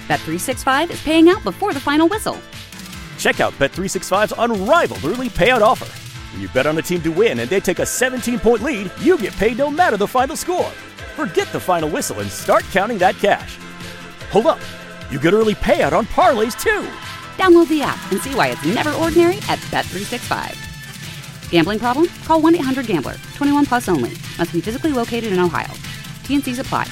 Bet365 is paying out before the final whistle. Check out Bet365's unrivaled early payout offer. When you bet on a team to win and they take a 17-point lead, you get paid no matter the final score. Forget the final whistle and start counting that cash. Hold up. You get early payout on parlays, too. Download the app and see why it's never ordinary at Bet365. Gambling problem? Call 1-800-GAMBLER. 21 plus only. Must be physically located in Ohio. T&Cs apply.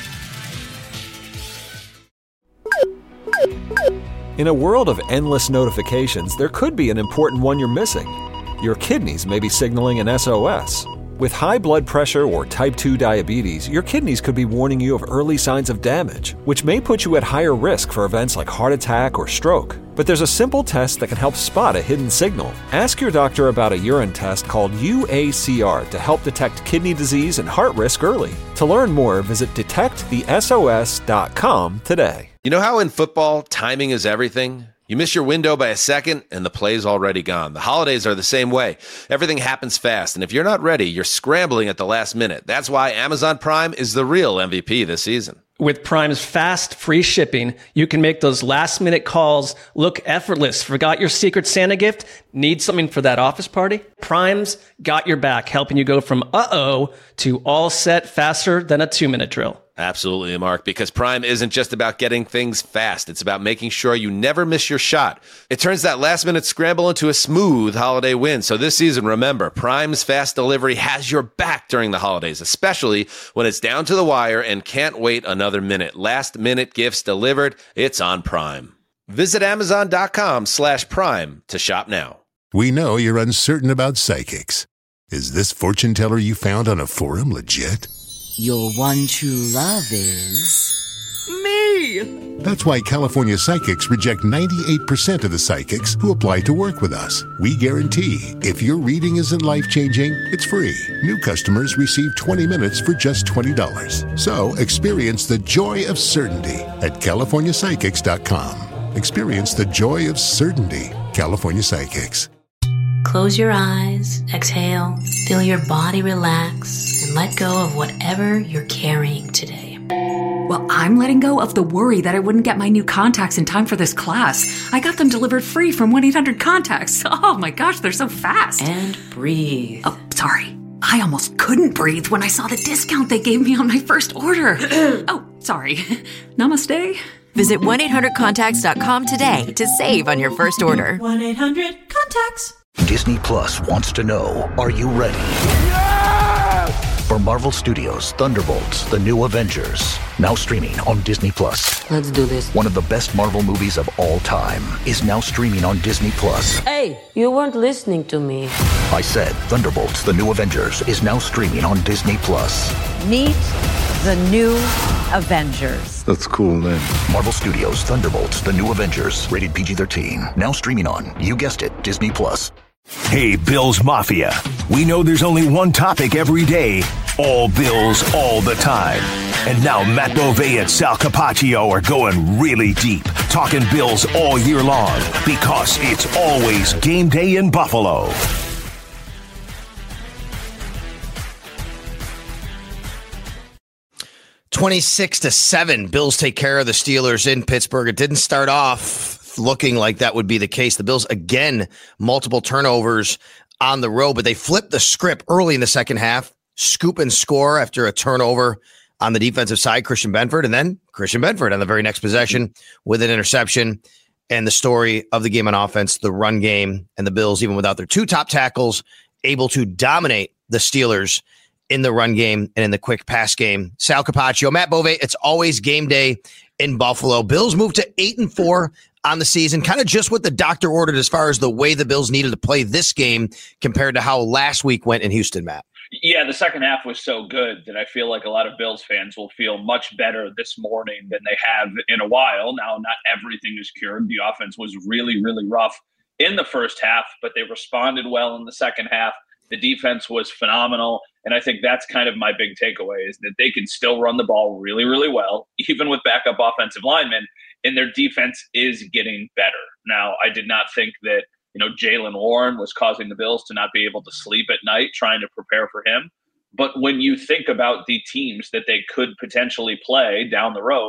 In a world of endless notifications, there could be an important one you're missing. Your kidneys may be signaling an SOS. With high blood pressure or type 2 diabetes, your kidneys could be warning you of early signs of damage, which may put you at higher risk for events like heart attack or stroke. But there's a simple test that can help spot a hidden signal. Ask your doctor about a urine test called UACR to help detect kidney disease and heart risk early. To learn more, visit detectthesos.com today. You know how in football, timing is everything? You miss your window by a second, and the play's already gone. The holidays are the same way. Everything happens fast, and if you're not ready, you're scrambling at the last minute. That's why Amazon Prime is the real MVP this season. With Prime's fast, free shipping, you can make those last-minute calls look effortless. Forgot your Secret Santa gift? Need something for that office party? Prime's got your back, helping you go from uh-oh to all set faster than a 2-minute drill. Absolutely, Mark, because Prime isn't just about getting things fast. It's about making sure you never miss your shot. It turns that last-minute scramble into a smooth holiday win. So this season, remember, Prime's fast delivery has your back during the holidays, especially when it's down to the wire and can't wait another minute. Last-minute gifts delivered. It's on Prime. Visit Amazon.com/Prime to shop now. We know you're uncertain about psychics. Is this fortune teller you found on a forum legit? Your one true love is... me! That's why California Psychics reject 98% of the psychics who apply to work with us. We guarantee if your reading isn't life-changing, it's free. New customers receive 20 minutes for just $20. So experience the joy of certainty at CaliforniaPsychics.com. Experience the joy of certainty. California Psychics. Close your eyes, exhale, feel your body relax, and let go of whatever you're carrying today. Well, I'm letting go of the worry that I wouldn't get my new contacts in time for this class. I got them delivered free from 1-800-CONTACTS. Oh my gosh, they're so fast. And breathe. Oh, sorry. I almost couldn't breathe when I saw the discount they gave me on my first order. Oh, sorry. Namaste. Visit 1-800-CONTACTS.com today to save on your first order. 1-800-CONTACTS. Disney Plus wants to know, are you ready? Yes! For Marvel Studios' Thunderbolts, The New Avengers, now streaming on Disney Plus. Let's do this. One of the best Marvel movies of all time is now streaming on Disney Plus. Hey, you weren't listening to me. I said Thunderbolts, The New Avengers is now streaming on Disney Plus. Meet the New Avengers. That's a cool name. Marvel Studios' Thunderbolts, The New Avengers, rated PG-13, now streaming on, you guessed it, Disney Plus. Hey, Bills Mafia. We know there's only one topic every day. All Bills, all the time. And now Matt Bovee and Sal Capaccio are going really deep, talking Bills all year long, because it's always game day in Buffalo. (26-7). Bills take care of the Steelers in Pittsburgh. It didn't start off looking like that would be the case. The Bills, again, multiple turnovers on the road, but they flipped the script early in the second half, scoop and score after a turnover on the defensive side, Christian Benford, and then Christian Benford on the very next possession with an interception. And the story of the game on offense, the run game, and the Bills, even without their two top tackles, able to dominate the Steelers in the run game and in the quick pass game. Sal Capaccio, Matt Bovee, it's always game day in Buffalo. Bills moved to 8-4 on the season, kind of just what the doctor ordered as far as the way the Bills needed to play this game compared to how last week went in Houston, Matt. Yeah, the second half was so good that I feel like a lot of Bills fans will feel much better this morning than they have in a while. Now, not everything is cured. The offense was really, really rough in the first half, but they responded well in the second half. The defense was phenomenal, and I think that's kind of my big takeaway is that they can still run the ball really, really well, even with backup offensive linemen, and their defense is getting better. Now, I did not think that Jaylen Warren was causing the Bills to not be able to sleep at night trying to prepare for him. But when you think about the teams that they could potentially play down the road,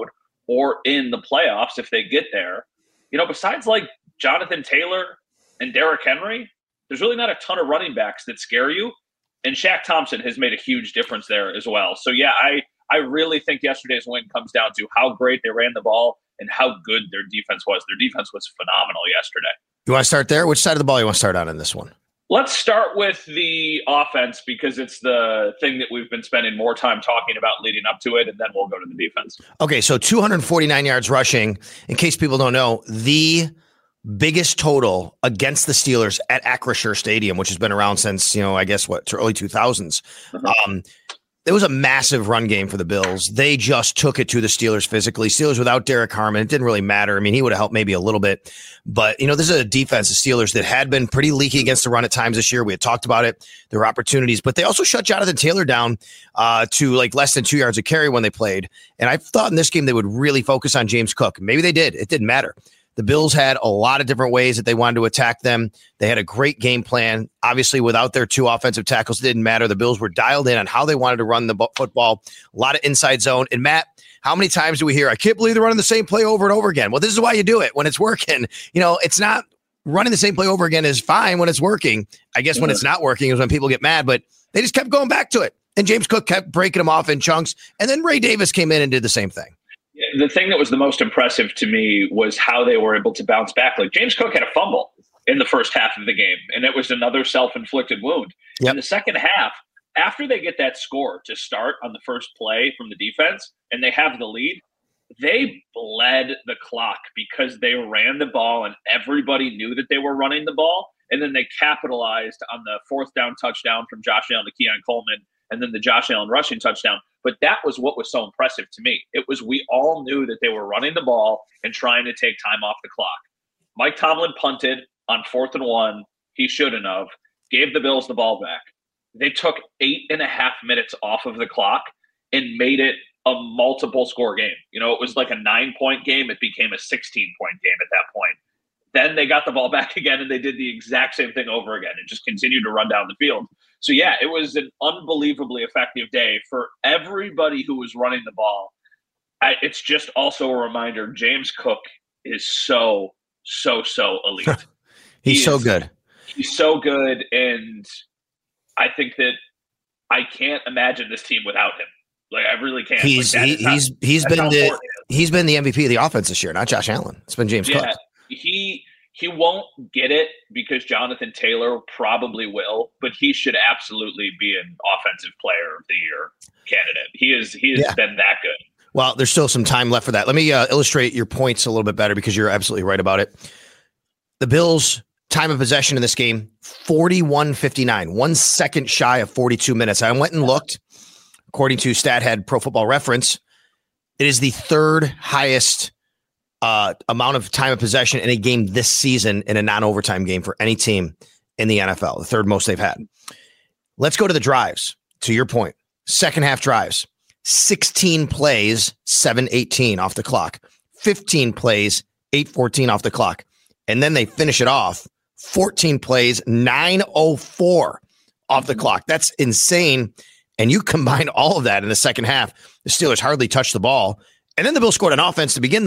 or in the playoffs if they get there. Besides like Jonathan Taylor and Derrick Henry, there's really not a ton of running backs that scare you. And Shaq Thompson has made a huge difference there as well. So, yeah, I really think yesterday's win comes down to how great they ran the ball and how good their defense was. Their defense was phenomenal yesterday. You want to start there? Which side of the ball you want to start on in this one? Let's start with the offense because it's the thing that we've been spending more time talking about leading up to it, and then we'll go to the defense. Okay, so 249 yards rushing. In case people don't know, the biggest total against the Steelers at Acrisure Stadium, which has been around since, I guess, early 2000s. It was a massive run game for the Bills. They just took it to the Steelers physically. Steelers without Derek Harmon, it didn't really matter. I mean, he would have helped maybe a little bit. But, this is a defense, the Steelers, that had been pretty leaky against the run at times this year. We had talked about it. There were opportunities. But they also shut Jonathan Taylor down to like less than 2 yards of carry when they played. And I thought in this game they would really focus on James Cook. Maybe they did. It didn't matter. The Bills had a lot of different ways that they wanted to attack them. They had a great game plan. Obviously, without their two offensive tackles, it didn't matter. The Bills were dialed in on how they wanted to run the football. A lot of inside zone. And Matt, how many times do we hear, I can't believe they're running the same play over and over again? Well, this is why you do it when it's working. It's not running the same play over again is fine when it's working. I guess when it's not working is when people get mad, but they just kept going back to it. And James Cook kept breaking them off in chunks. And then Ray Davis came in and did the same thing. The thing that was the most impressive to me was how they were able to bounce back. Like James Cook had a fumble in the first half of the game, and it was another self-inflicted wound. Yep. In the second half, after they get that score to start on the first play from the defense and they have the lead, they bled the clock because they ran the ball and everybody knew that they were running the ball. And then they capitalized on the fourth down touchdown from Josh Allen to Keon Coleman and then the Josh Allen rushing touchdown. But that was what was so impressive to me. It was we all knew that they were running the ball and trying to take time off the clock. Mike Tomlin punted on 4th and 1. He shouldn't have. Gave the Bills the ball back. They took 8.5 minutes off of the clock and made it a multiple score game. It was like a 9-point game. It became a 16-point game at that point. Then they got the ball back again and they did the exact same thing over again and just continued to run down the field. So, yeah, it was an unbelievably effective day for everybody who was running the ball. It's just also a reminder, James Cook is so elite. He's so good. He's so good, and I think that I can't imagine this team without him. Like, I really can't. He's been the MVP of the offense this year, not Josh Allen. It's been James Cook. He won't get it because Jonathan Taylor probably will, but he should absolutely be an offensive player of the year candidate. He has been that good. Well, there's still some time left for that. Let me illustrate your points a little bit better because you're absolutely right about it. The Bills' time of possession in this game, 41:59, 1 second shy of 42 minutes. I went and looked. According to StatHead Pro Football Reference, it is the third highest amount of time of possession in a game this season in a non-overtime game for any team in the NFL, the third most they've had. Let's go to the drives. To your point, second half drives, 16 plays, 7:18 off the clock, 15 plays, 8:14 off the clock. And then they finish it off, 14 plays, 9:04 off the clock. That's insane. And you combine all of that in the second half, the Steelers hardly touched the ball. And then the Bills scored on defense to begin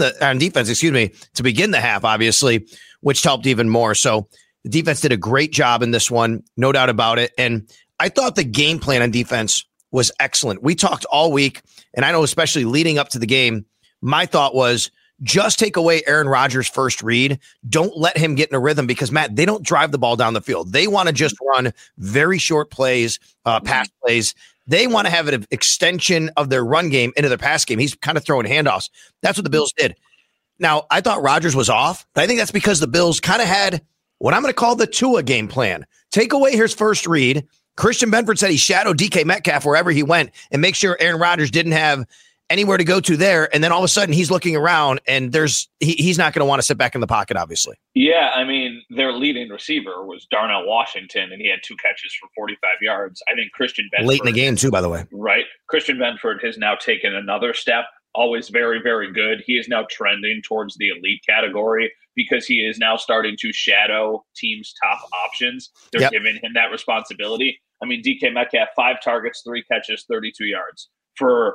the half, obviously, which helped even more. So the defense did a great job in this one, no doubt about it. And I thought the game plan on defense was excellent. We talked all week, and I know especially leading up to the game, my thought was just take away Aaron Rodgers' first read. Don't let him get in a rhythm because, Matt, they don't drive the ball down the field. They want to just run very short plays, pass plays. They want to have an extension of their run game into their pass game. He's kind of throwing handoffs. That's what the Bills did. Now, I thought Rodgers was off, but I think that's because the Bills kind of had what I'm going to call the Tua game plan. Take away his first read. Christian Benford said he shadowed DK Metcalf wherever he went and make sure Aaron Rodgers didn't have anywhere to go to there. And then all of a sudden he's looking around and he's not going to want to sit back in the pocket, obviously. Yeah, I mean, their leading receiver was Darnell Washington, and he had 2 catches for 45 yards. I think Christian Benford. Late in the game, too, by the way. Right. Christian Benford has now taken another step, always very, very good. He is now trending towards the elite category because he is now starting to shadow teams' top options. They're giving him that responsibility. I mean, DK Metcalf, 5 targets, 3 catches, 32 yards. For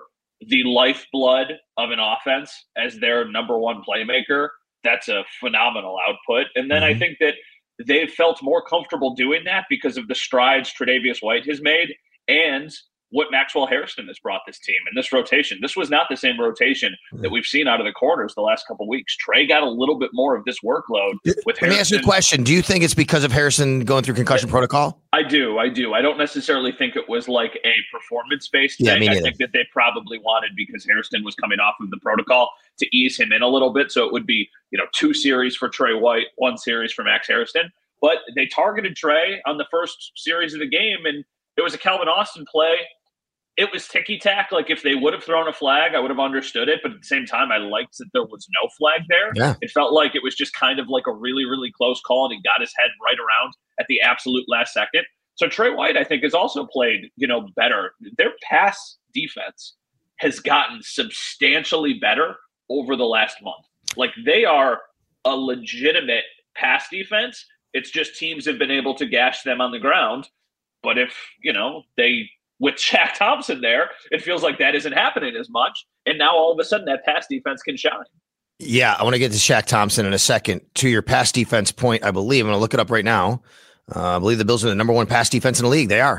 the lifeblood of an offense as their number one playmaker, that's a phenomenal output. And then I think that they've felt more comfortable doing that because of the strides Tre'Davious White has made and what Maxwell Hairston has brought this team and this rotation. This was not the same rotation that we've seen out of the corners the last couple of weeks. Trey got a little bit more of this workload with Hairston. Let me ask you a question. Do you think it's because of Hairston going through concussion protocol? I do. I don't necessarily think it was like a performance-based thing. I think that they probably wanted, because Hairston was coming off of the protocol, to ease him in a little bit. So it would be, 2 series for Trey White, 1 series for Max Hairston. But they targeted Trey on the first series of the game, and it was a Calvin Austin play. It was ticky-tack. Like, if they would have thrown a flag, I would have understood it. But at the same time, I liked that there was no flag there. Yeah. It felt like it was just kind of like a really, really close call, and he got his head right around at the absolute last second. So Trey White, I think, has also played, better. Their pass defense has gotten substantially better over the last month. Like, they are a legitimate pass defense. It's just teams have been able to gash them on the ground. But if, with Shaq Thompson there, it feels like that isn't happening as much. And now all of a sudden that pass defense can shine. Yeah, I want to get to Shaq Thompson in a second. To your pass defense point, I believe, I'm going to look it up right now. I believe the Bills are the number 1 pass defense in the league. They are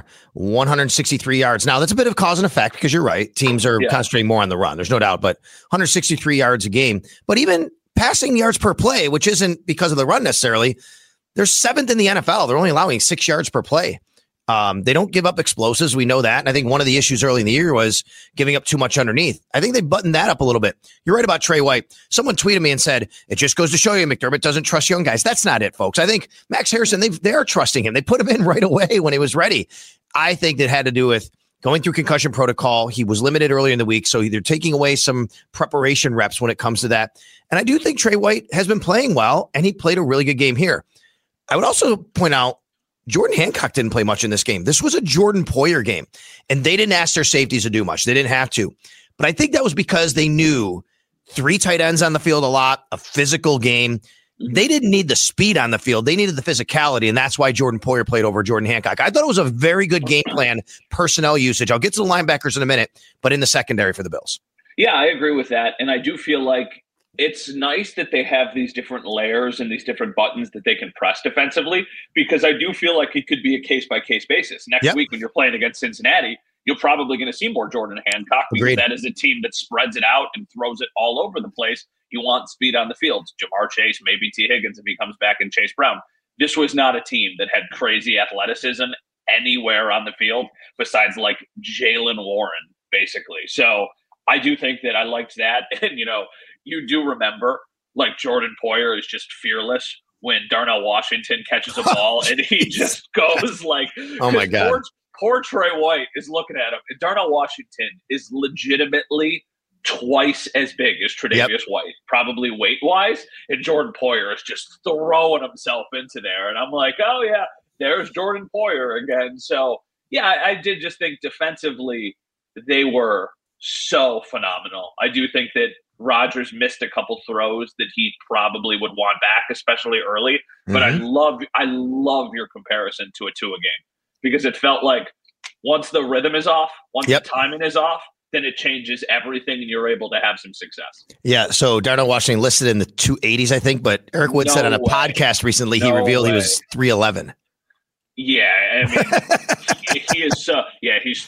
163 yards. Now, that's a bit of cause and effect because you're right. Teams are concentrating more on the run. There's no doubt, but 163 yards a game. But even passing yards per play, which isn't because of the run necessarily, they're 7th in the NFL. They're only allowing 6 yards per play. They don't give up explosives. We know that. And I think one of the issues early in the year was giving up too much underneath. I think they buttoned that up a little bit. You're right about Trey White. Someone tweeted me and said, it just goes to show you McDermott doesn't trust young guys. That's not it, folks. I think Max Hairston, they are trusting him. They put him in right away when he was ready. I think that had to do with going through concussion protocol. He was limited earlier in the week, so they're taking away some preparation reps when it comes to that. And I do think Trey White has been playing well, and he played a really good game here. I would also point out, Jordan Hancock didn't play much in this game. This was a Jordan Poyer game, and they didn't ask their safeties to do much. They didn't have to. But I think that was because they knew 3 tight ends on the field a lot, a physical game. They didn't need the speed on the field. They needed the physicality, and that's why Jordan Poyer played over Jordan Hancock. I thought it was a very good game plan, personnel usage. I'll get to the linebackers in a minute, but in the secondary for the Bills. Yeah, I agree with that, and I do feel like it's nice that they have these different layers and these different buttons that they can press defensively, because I do feel like it could be a case-by-case basis. Next week when you're playing against Cincinnati, you're probably going to see more Jordan Hancock because that is a team that spreads it out and throws it all over the place. You want speed on the field. Jamar Chase, maybe T. Higgins if he comes back, and Chase Brown. This was not a team that had crazy athleticism anywhere on the field besides like Jaylen Warren, basically. So I do think that I liked that. And, you do remember, like, Jordan Poyer is just fearless when Darnell Washington catches a ball and he just goes like, oh my God. Poor Trey White is looking at him. And Darnell Washington is legitimately twice as big as Tre'Davious White, probably weight-wise. And Jordan Poyer is just throwing himself into there. And I'm like, oh, yeah, there's Jordan Poyer again. So, yeah, I did just think defensively they were so phenomenal. I do think that Rodgers missed a couple throws that he probably would want back, especially early. But I love your comparison to a Tua game, because it felt like once the rhythm is off, once the timing is off, then it changes everything and you're able to have some success. Yeah, so Darnell Washington listed in the 280s, I think, but Eric Wood said on a podcast recently he revealed he was 311. Yeah, I mean, he is he's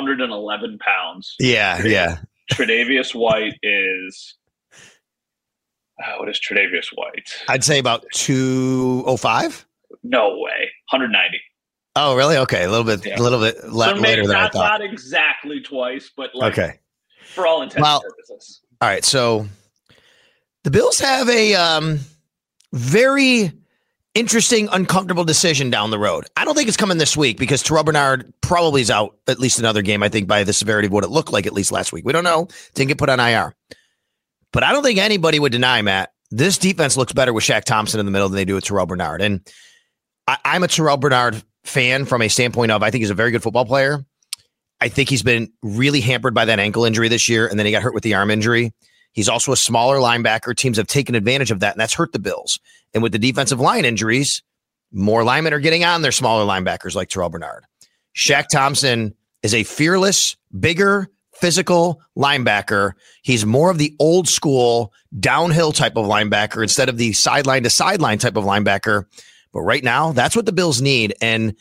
311 pounds. Yeah. Tre'Davious White is what is Tre'Davious White? I'd say about 205. No way, 190. Oh, really? Okay, a little bit later than I thought. Not exactly twice, but for all intents and purposes. All right, so the Bills have a very interesting, uncomfortable decision down the road. I don't think it's coming this week because Terrell Bernard probably is out at least another game, I think, by the severity of what it looked like at least last week. We don't know. Didn't get put on IR. But I don't think anybody would deny, Matt, this defense looks better with Shaq Thompson in the middle than they do with Terrell Bernard. And I'm a Terrell Bernard fan from a standpoint of I think he's a very good football player. I think he's been really hampered by that ankle injury this year, and then he got hurt with the arm injury. He's also a smaller linebacker. Teams have taken advantage of that, and that's hurt the Bills. And with the defensive line injuries, more linemen are getting on their smaller linebackers like Terrell Bernard. Shaq Thompson is a fearless, bigger, physical linebacker. He's more of the old school downhill type of linebacker instead of the sideline to sideline type of linebacker. But right now, that's what the Bills need. And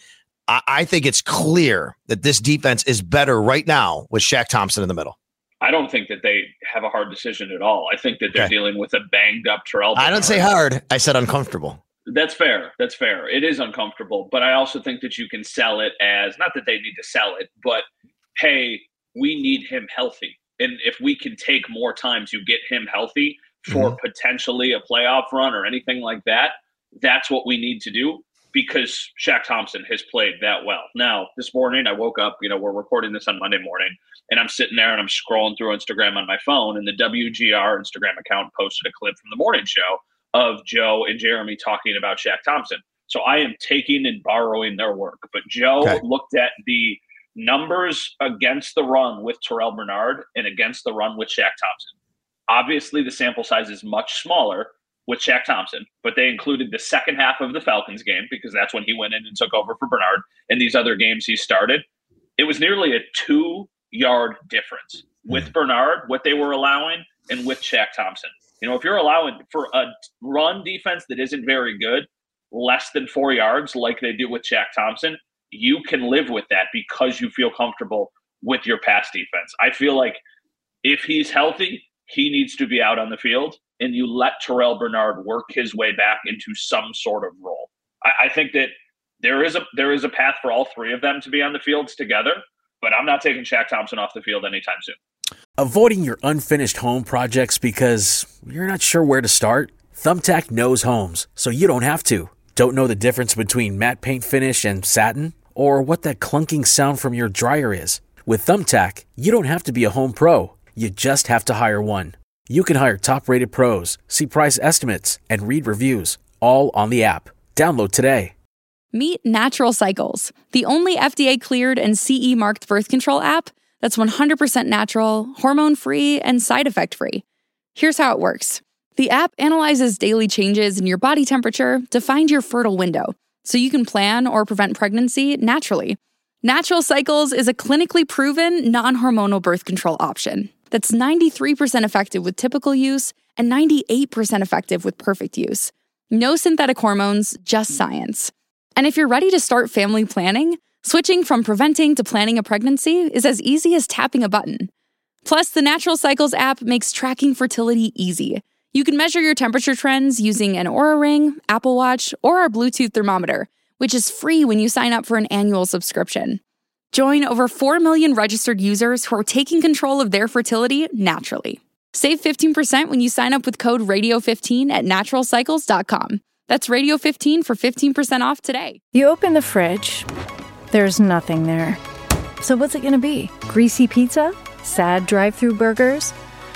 I think it's clear that this defense is better right now with Shaq Thompson in the middle. I don't think that they have a hard decision at all. I think that they're dealing with a banged up Terrell Bernard. I don't say hard. I said uncomfortable. That's fair. That's fair. It is uncomfortable. But I also think that you can sell it as, not that they need to sell it, but, hey, we need him healthy. And if we can take more time to get him healthy for potentially a playoff run or anything like that, that's what we need to do, because Shaq Thompson has played that well. Now, this morning I woke up, we're recording this on Monday morning, and I'm sitting there and I'm scrolling through Instagram on my phone, and the WGR Instagram account posted a clip from the morning show of Joe and Jeremy talking about Shaq Thompson. So I am taking and borrowing their work. But Joe looked at the numbers against the run with Terrell Bernard and against the run with Shaq Thompson. Obviously, the sample size is much smaller with Shaq Thompson, but they included the second half of the Falcons game because that's when he went in and took over for Bernard. And these other games he started, it was nearly a 2-yard difference with Bernard, what they were allowing, and with Shaq Thompson. If you're allowing for a run defense that isn't very good, less than 4 yards like they do with Shaq Thompson, you can live with that because you feel comfortable with your pass defense. I feel like if he's healthy, he needs to be out on the field, and you let Terrell Bernard work his way back into some sort of role. I think that there is a path for all three of them to be on the fields together, but I'm not taking Shaq Thompson off the field anytime soon. Avoiding your unfinished home projects because you're not sure where to start? Thumbtack knows homes, so you don't have to. Don't know the difference between matte paint finish and satin? Or what that clunking sound from your dryer is? With Thumbtack, you don't have to be a home pro. You just have to hire one. You can hire top-rated pros, see price estimates, and read reviews, all on the app. Download today. Meet Natural Cycles, the only FDA-cleared and CE-marked birth control app that's 100% natural, hormone-free, and side-effect-free. Here's how it works. The app analyzes daily changes in your body temperature to find your fertile window, so you can plan or prevent pregnancy naturally. Natural Cycles is a clinically proven, non-hormonal birth control option that's 93% effective with typical use and 98% effective with perfect use. No synthetic hormones, just science. And if you're ready to start family planning, switching from preventing to planning a pregnancy is as easy as tapping a button. Plus, the Natural Cycles app makes tracking fertility easy. You can measure your temperature trends using an Oura Ring, Apple Watch, or our Bluetooth thermometer, which is free when you sign up for an annual subscription. Join over 4 million registered users who are taking control of their fertility naturally. Save 15% when you sign up with code RADIO15 at naturalcycles.com. That's Radio15 for 15% off today. You open the fridge, there's nothing there. So what's it going to be? Greasy pizza? Sad drive-thru burgers?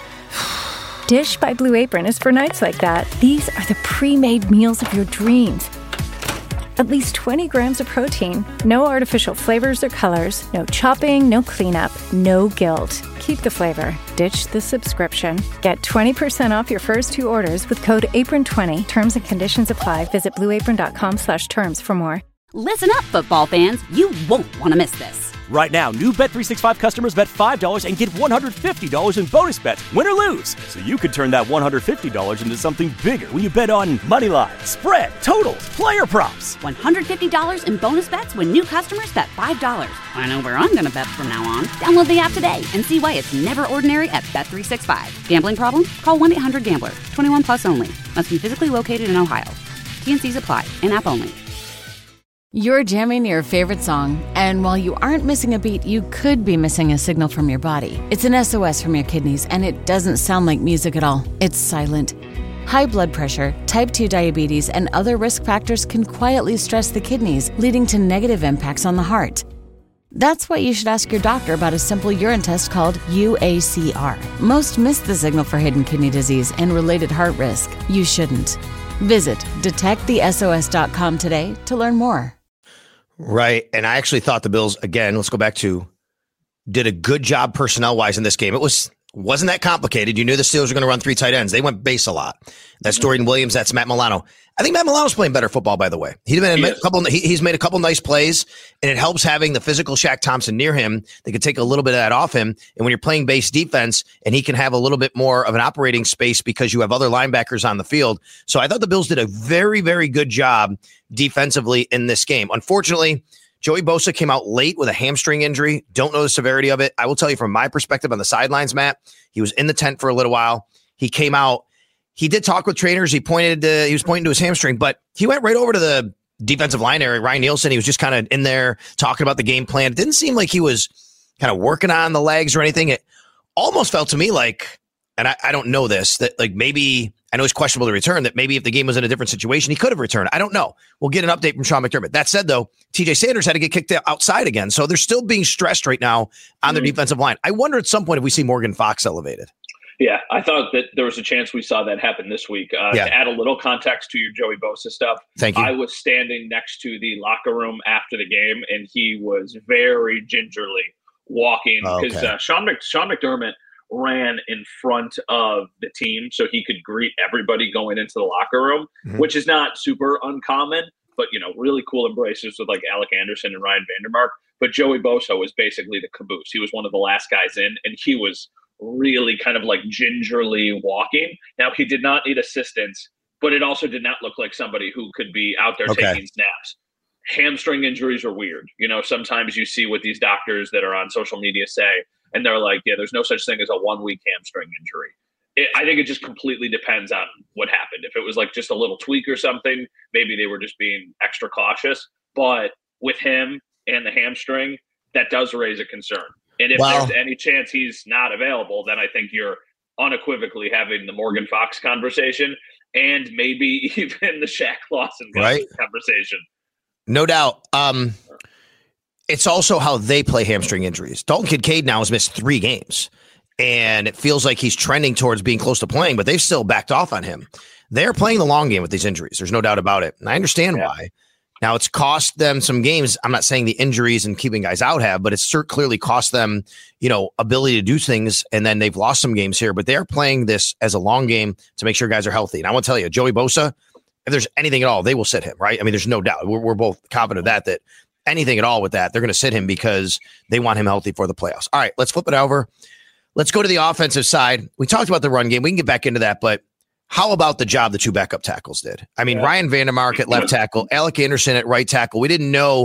Dish by Blue Apron is for nights like that. These are the pre-made meals of your dreams. At least 20 grams of protein, no artificial flavors or colors, no chopping, no cleanup, no guilt. Keep the flavor. Ditch the subscription. Get 20% off your first 2 orders with code APRON20. Terms and conditions apply. Visit blueapron.com/terms for more. Listen up, football fans. You won't want to miss this. Right now, new Bet365 customers bet $5 and get $150 in bonus bets, win or lose. So you could turn that $150 into something bigger when you bet on money line, spread, totals, player props. $150 in bonus bets when new customers bet $5. I know where I'm going to bet from now on. Download the app today and see why it's never ordinary at Bet365. Gambling problem? Call 1-800-GAMBLER. 21 plus only. Must be physically located in Ohio. T&Cs apply. In-app only. You're jamming your favorite song, and while you aren't missing a beat, you could be missing a signal from your body. It's an SOS from your kidneys, and it doesn't sound like music at all. It's silent. High blood pressure, type 2 diabetes, and other risk factors can quietly stress the kidneys, leading to negative impacts on the heart. That's why you should ask your doctor about a simple urine test called UACR. Most miss the signal for hidden kidney disease and related heart risk. You shouldn't. Visit detectthesos.com today to learn more. Right. And I actually thought the Bills, again, let's go back to, did a good job personnel-wise in this game. It wasn't that complicated. You knew the Steelers were going to run 3 tight ends. They went base a lot. That's Dorian Williams. That's Matt Milano. I think Matt Milano's playing better football, by the way. He's made a couple nice plays, and it helps having the physical Shaq Thompson near him. They could take a little bit of that off him. And when you're playing base defense, and he can have a little bit more of an operating space because you have other linebackers on the field. So I thought the Bills did a very, very good job defensively in this game. Unfortunately, Joey Bosa came out late with a hamstring injury. Don't know the severity of it. I will tell you from my perspective on the sidelines, Matt, he was in the tent for a little while. He came out. He did talk with trainers. He was pointing to his hamstring, but he went right over to the defensive line area. Ryan Nielsen, he was just kind of in there talking about the game plan. It didn't seem like he was kind of working on the legs or anything. It almost felt to me like, and I don't know this, that like maybe, I know it's questionable to return, that maybe if the game was in a different situation, he could have returned. I don't know. We'll get an update from Sean McDermott. That said, though, TJ Sanders had to get kicked outside again. So they're still being stressed right now on their defensive line. I wonder at some point if we see Morgan Fox elevated. Yeah, I thought that there was a chance we saw that happen this week. To add a little context to your Joey Bosa stuff, thank you. I was standing next to the locker room after the game, and he was very gingerly walking because Sean McDermott ran in front of the team so he could greet everybody going into the locker room, which is not super uncommon, but, really cool embraces with like Alec Anderson and Ryan Vandermark. But Joey Bosa was basically the caboose. He was one of the last guys in, and he was really kind of like gingerly walking. Now, he did not need assistance, but it also did not look like somebody who could be out there taking snaps. Hamstring injuries are weird. Sometimes you see what these doctors that are on social media say, and they're like, yeah, there's no such thing as a 1-week hamstring injury. I think it just completely depends on what happened. If it was like just a little tweak or something, maybe they were just being extra cautious. But with him and the hamstring, that does raise a concern. And if there's any chance he's not available, then I think you're unequivocally having the Morgan Fox conversation and maybe even the Shaq Lawson conversation. No doubt. It's also how they play hamstring injuries. Dalton Kincaid now has missed 3 games, and it feels like he's trending towards being close to playing, but they've still backed off on him. They're playing the long game with these injuries. There's no doubt about it. And I understand why. Now, it's cost them some games. I'm not saying the injuries and keeping guys out have, but it's clearly cost them, ability to do things, and then they've lost some games here. But they're playing this as a long game to make sure guys are healthy. And I want to tell you, Joey Bosa, if there's anything at all, they will sit him, right? I mean, there's no doubt. We're both confident of that anything at all with that, they're going to sit him because they want him healthy for the playoffs. All right, let's flip it over. Let's go to the offensive side. We talked about the run game. We can get back into that, but how about the job the 2 backup tackles did? I mean, Ryan Vandermark at left tackle, Alec Anderson at right tackle. We didn't know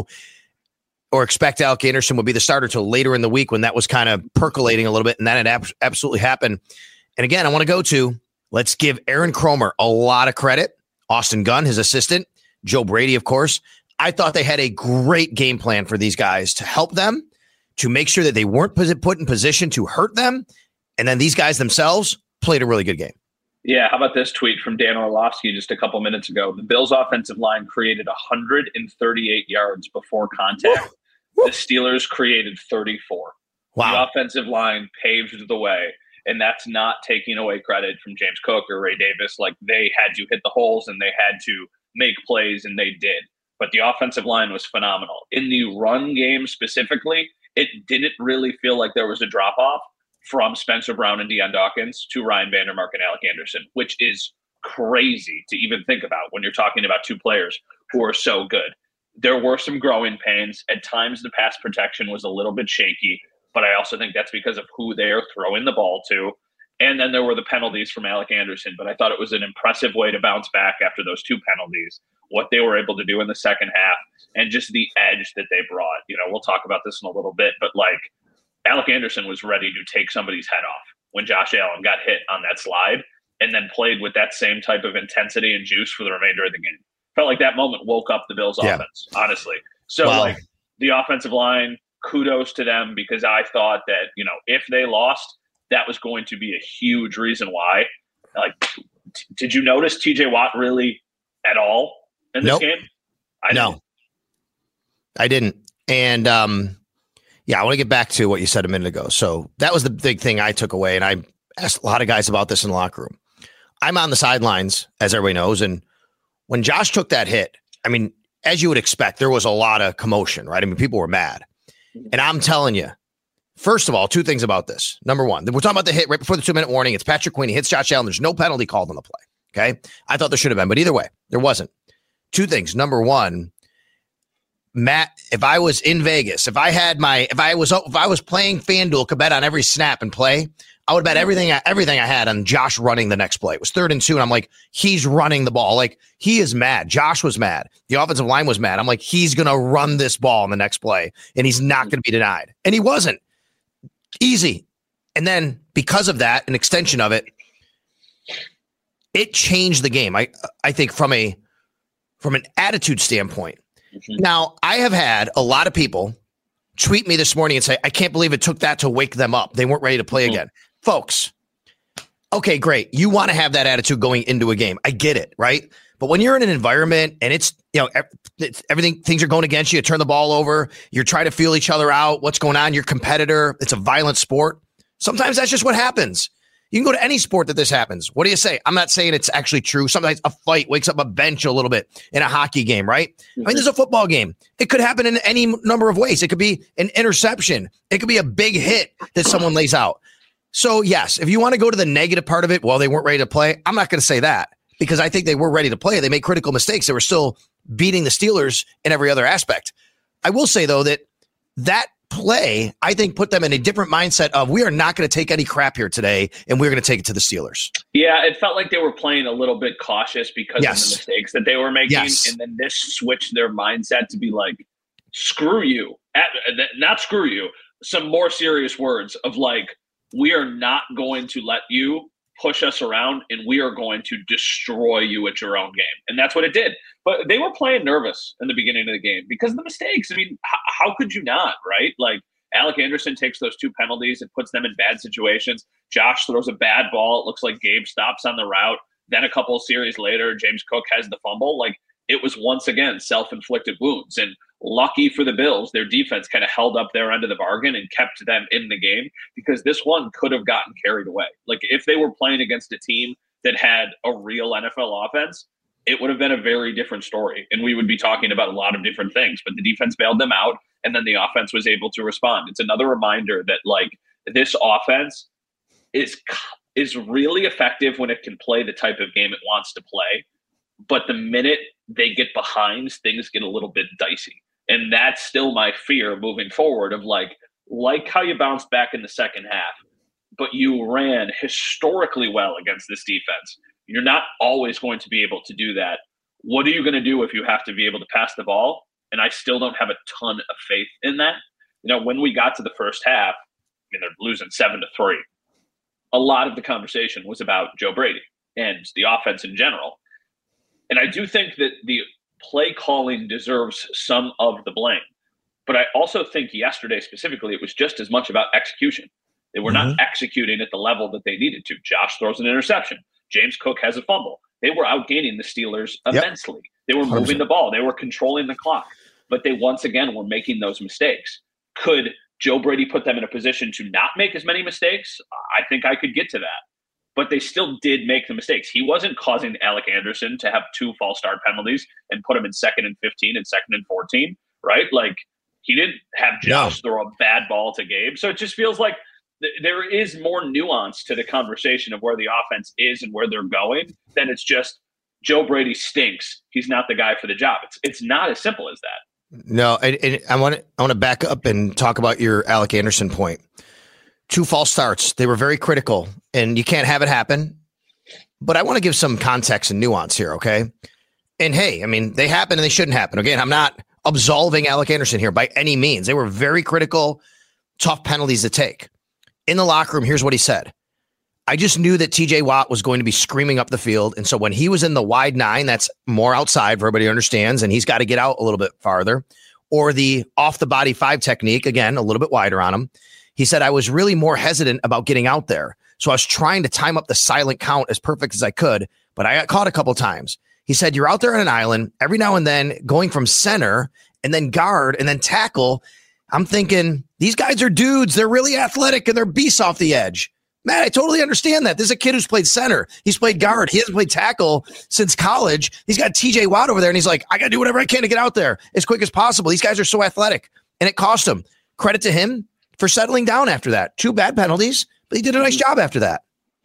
or expect Alec Anderson would be the starter until later in the week when that was kind of percolating a little bit, and that had absolutely happened. And again, I want to let's give Aaron Kromer a lot of credit, Austin Gunn, his assistant, Joe Brady, of course. I thought they had a great game plan for these guys to help them, to make sure that they weren't put in position to hurt them. And then these guys themselves played a really good game. Yeah, how about this tweet from Dan Orlovsky just a couple minutes ago? The Bills' offensive line created 138 yards before contact. The Steelers created 34. Wow. The offensive line paved the way, and that's not taking away credit from James Cook or Ray Davis. Like, they had to hit the holes, and they had to make plays, and they did. But the offensive line was phenomenal. In the run game specifically, it didn't really feel like there was a drop-off from Spencer Brown and Deion Dawkins to Ryan Vandermark and Alec Anderson, which is crazy to even think about when you're talking about 2 players who are so good. There were some growing pains. At times, the pass protection was a little bit shaky, but I also think that's because of who they are throwing the ball to. And then there were the penalties from Alec Anderson, but I thought it was an impressive way to bounce back after those 2 penalties, what they were able to do in the second half, and just the edge that they brought. We'll talk about this in a little bit, but like, Alec Anderson was ready to take somebody's head off when Josh Allen got hit on that slide, and then played with that same type of intensity and juice for the remainder of the game. Felt like that moment woke up the Bills' offense, honestly. So, the offensive line, kudos to them, because I thought that, if they lost, that was going to be a huge reason why. Like, did you notice TJ Watt really at all in this game? I didn't. And, I want to get back to what you said a minute ago. So that was the big thing I took away. And I asked a lot of guys about this in the locker room. I'm on the sidelines, as everybody knows. And when Josh took that hit, I mean, as you would expect, there was a lot of commotion, right? I mean, people were mad. And I'm telling you, first of all, 2 things about this. Number one, we're talking about the hit right before the 2-minute warning. It's Patrick Queen. He hits Josh Allen. There's no penalty called on the play. Okay. I thought there should have been, but either way, there wasn't. Two things. Number one, Matt, if I was in Vegas, if I was playing FanDuel, could bet on every snap and play, I would bet everything I had on Josh running the next play. It was 3rd and 2, and I'm like, he's running the ball. Like, he is mad. Josh was mad. The offensive line was mad. I'm like, he's going to run this ball in the next play, and he's not going to be denied. And he wasn't. Easy. And then because of that, an extension of it, it changed the game. I think from an attitude standpoint. Mm-hmm. Now, I have had a lot of people tweet me this morning and say, I can't believe it took that to wake them up. They weren't ready to play again. Folks, okay, great. You want to have that attitude going into a game. I get it, right? But when you're in an environment and it's things are going against you, turn the ball over, you're trying to feel each other out, what's going on, you're competitor, it's a violent sport. Sometimes that's just what happens. You can go to any sport that this happens. What do you say? I'm not saying it's actually true. Sometimes a fight wakes up a bench a little bit in a hockey game, right? Mm-hmm. I mean, there's a football game. It could happen in any number of ways. It could be an interception. It could be a big hit that someone lays out. So, yes, if you want to go to the negative part of it, well, they weren't ready to play. I'm not going to say that because I think they were ready to play. They made critical mistakes. They were still beating the Steelers in every other aspect. I will say, though, that play, I think, put them in a different mindset of we are not going to take any crap here today, and we're going to take it to the Steelers. Yeah, it felt like they were playing a little bit cautious because of the mistakes that they were making, and then this switched their mindset to be like, screw you. Not screw you. Some more serious words of like, we are not going to let you push us around, and we are going to destroy you at your own game. And that's what it did. But they were playing nervous in the beginning of the game because of the mistakes. I mean, how could you not, right? Like, Alec Anderson takes those 2 penalties and puts them in bad situations. Josh throws a bad ball. It looks like Gabe stops on the route. Then a couple of series later, James Cook has the fumble. Like, it was once again self-inflicted wounds. And lucky for the Bills, their defense kind of held up their end of the bargain and kept them in the game because this one could have gotten carried away. Like, if they were playing against a team that had a real NFL offense, it would have been a very different story. And we would be talking about a lot of different things. But the defense bailed them out, and then the offense was able to respond. It's another reminder that, like, this offense is really effective when it can play the type of game it wants to play. But the minute they get behind, things get a little bit dicey. And that's still my fear moving forward of like how you bounced back in the second half, but you ran historically well against this defense. You're not always going to be able to do that. What are you going to do if you have to be able to pass the ball? And I still don't have a ton of faith in that. You know, when we got to the first half, I mean, they're losing 7-3. A lot of the conversation was about Joe Brady and the offense in general. And I do think that the play calling deserves some of the blame. But I also think yesterday specifically, it was just as much about execution. They were not executing at the level that they needed to. Josh throws an interception. James Cook has a fumble. They were outgaining the Steelers immensely. They were moving the ball. They were controlling the clock. But they once again were making those mistakes. Could Joe Brady put them in a position to not make as many mistakes? I think I could get to that. But they still did make the mistakes. He wasn't causing Alec Anderson to have 2 false start penalties and put him in 2nd and 15 and 2nd and 14, right? Like, he didn't have Josh throw a bad ball to Gabe. So it just feels like there is more nuance to the conversation of where the offense is and where they're going than it's just Joe Brady stinks. He's not the guy for the job. It's not as simple as that. No, and I want to back up and talk about your Alec Anderson point. 2 false starts. They were very critical, and you can't have it happen. But I want to give some context and nuance here, okay? And hey, I mean, they happen and they shouldn't happen. Again, I'm not absolving Alec Anderson here by any means. They were very critical, tough penalties to take. In the locker room, here's what he said. I just knew that TJ Watt was going to be screaming up the field. And so when he was in the wide 9, that's more outside for everybody understands, and he's got to get out a little bit farther, or the off the body 5 technique, again, a little bit wider on him. He said, I was really more hesitant about getting out there. So I was trying to time up the silent count as perfect as I could, but I got caught a couple times. He said, you're out there on an island every now and then going from center and then guard and then tackle. I'm thinking these guys are dudes. They're really athletic and they're beasts off the edge. Matt, I totally understand that. This is a kid who's played center. He's played guard. He hasn't played tackle since college. He's got TJ Watt over there, and he's like, I got to do whatever I can to get out there as quick as possible. These guys are so athletic, and it cost him. Credit to him for settling down after that. 2 bad penalties, but he did a nice job after that.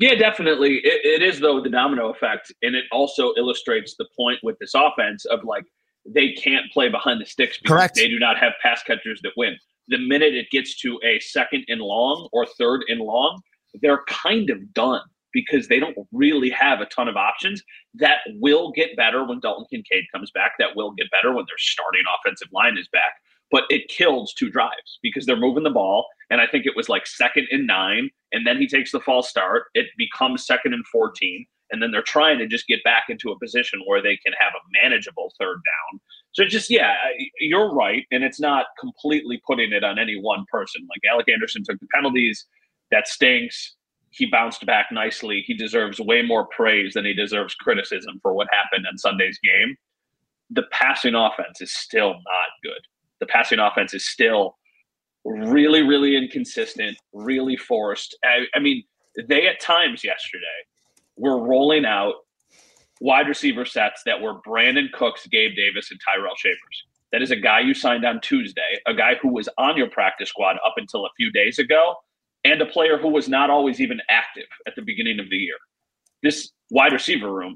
Yeah, definitely. It is, though, the domino effect. And it also illustrates the point with this offense of, like, they can't play behind the sticks because Correct. They do not have pass catchers that win. The minute it gets to a second and long or third and long, they're kind of done because they don't really have a ton of options. That will get better when Dalton Kincaid comes back. That will get better when their starting offensive line is back. But it kills 2 drives because they're moving the ball. And I think it was like 2nd and 9. And then he takes the false start. It becomes 2nd and 14. And then they're trying to just get back into a position where they can have a manageable third down. So just, yeah, you're right. And it's not completely putting it on any one person. Like Alec Anderson took the penalties. That stinks. He bounced back nicely. He deserves way more praise than he deserves criticism for what happened in Sunday's game. The passing offense is still not good. The passing offense is still really, really inconsistent, really forced. I mean, they at times yesterday were rolling out wide receiver sets that were Brandon Cooks, Gabe Davis, and Tyrell Shavers. That is a guy you signed on Tuesday, a guy who was on your practice squad up until a few days ago, and a player who was not always even active at the beginning of the year. This wide receiver room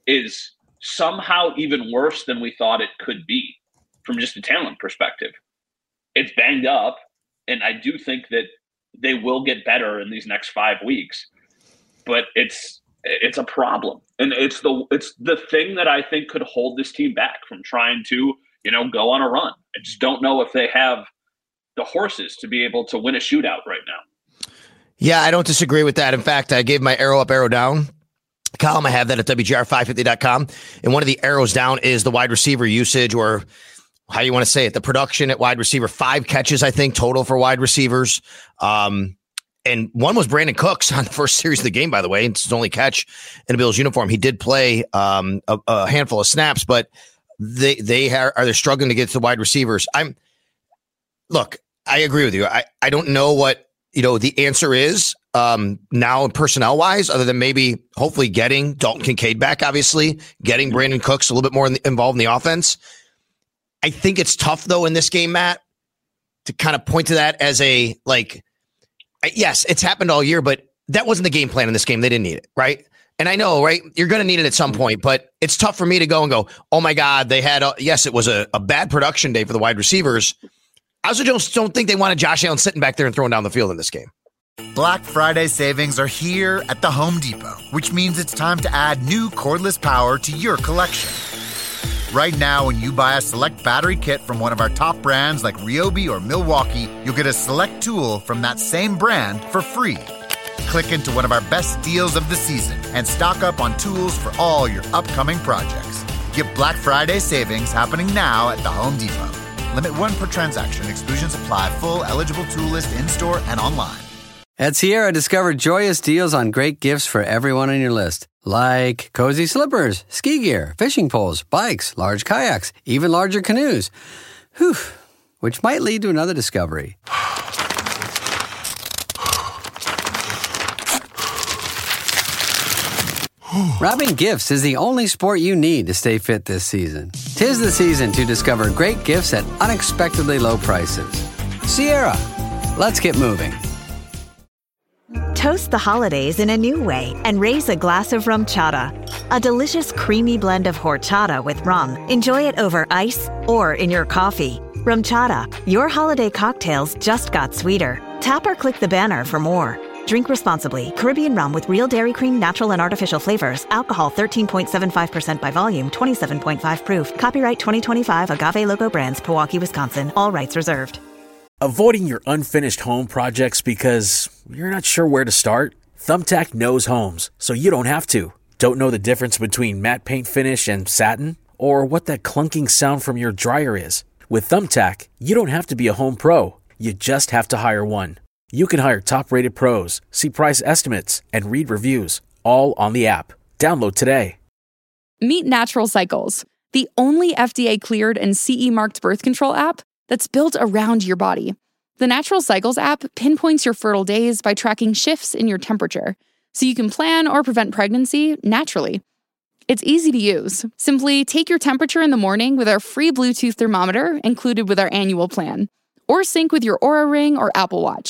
is somehow even worse than we thought it could be from just a talent perspective. It's banged up, and I do think that they will get better in these next 5 weeks, but it's a problem. And it's the thing that I think could hold this team back from trying to, go on a run. I just don't know if they have the horses to be able to win a shootout right now. Yeah, I don't disagree with that. In fact, I gave my arrow up, arrow down column. I have that at WGR550.com. And one of the arrows down is the wide receiver usage, or how you want to say it, the production at wide receiver. 5 catches, I think, total for wide receivers. And one was Brandon Cooks on the first series of the game, by the way. It's his only catch in a Bills uniform. He did play a handful of snaps, but they're struggling to get to the wide receivers. Look, I agree with you. I don't know what the answer is now personnel wise, other than maybe hopefully getting Dalton Kincaid back, obviously getting Brandon Cooks a little bit more involved in the offense. I think it's tough though in this game, Matt, to kind of point to that as yes, it's happened all year, but that wasn't the game plan in this game. They didn't need it, right? And I know, right? You're going to need it at some point, but it's tough for me to go, oh my God, they had, yes, it was a bad production day for the wide receivers. I also just don't think they wanted Josh Allen sitting back there and throwing down the field in this game. Black Friday savings are here at the Home Depot, which means it's time to add new cordless power to your collection. Right now, when you buy a select battery kit from one of our top brands like Ryobi or Milwaukee, you'll get a select tool from that same brand for free. Click into one of our best deals of the season and stock up on tools for all your upcoming projects. Get Black Friday savings happening now at the Home Depot. Limit 1 per transaction. Exclusions apply. Full eligible tool list in-store and online. At Sierra, discover joyous deals on great gifts for everyone on your list. Like cozy slippers, ski gear, fishing poles, bikes, large kayaks, even larger canoes. Whew, which might lead to another discovery. Wrapping gifts is the only sport you need to stay fit this season. 'Tis the season to discover great gifts at unexpectedly low prices. Sierra, let's get moving. Toast the holidays in a new way and raise a glass of rum chata. A delicious creamy blend of horchata with rum. Enjoy it over ice or in your coffee. Rum chata, your holiday cocktails just got sweeter. Tap or click the banner for more. Drink responsibly. Caribbean rum with real dairy cream, natural and artificial flavors. Alcohol 13.75% by volume, 27.5 proof. Copyright 2025 Agave Logo Brands, Pewaukee, Wisconsin. All rights reserved. Avoiding your unfinished home projects because you're not sure where to start? Thumbtack knows homes, so you don't have to. Don't know the difference between matte paint finish and satin? Or what that clunking sound from your dryer is? With Thumbtack, you don't have to be a home pro. You just have to hire one. You can hire top-rated pros, see price estimates, and read reviews, all on the app. Download today. Meet Natural Cycles, the only FDA-cleared and CE-marked birth control app that's built around your body. The Natural Cycles app pinpoints your fertile days by tracking shifts in your temperature, so you can plan or prevent pregnancy naturally. It's easy to use. Simply take your temperature in the morning with our free Bluetooth thermometer included with our annual plan, or sync with your Oura Ring or Apple Watch.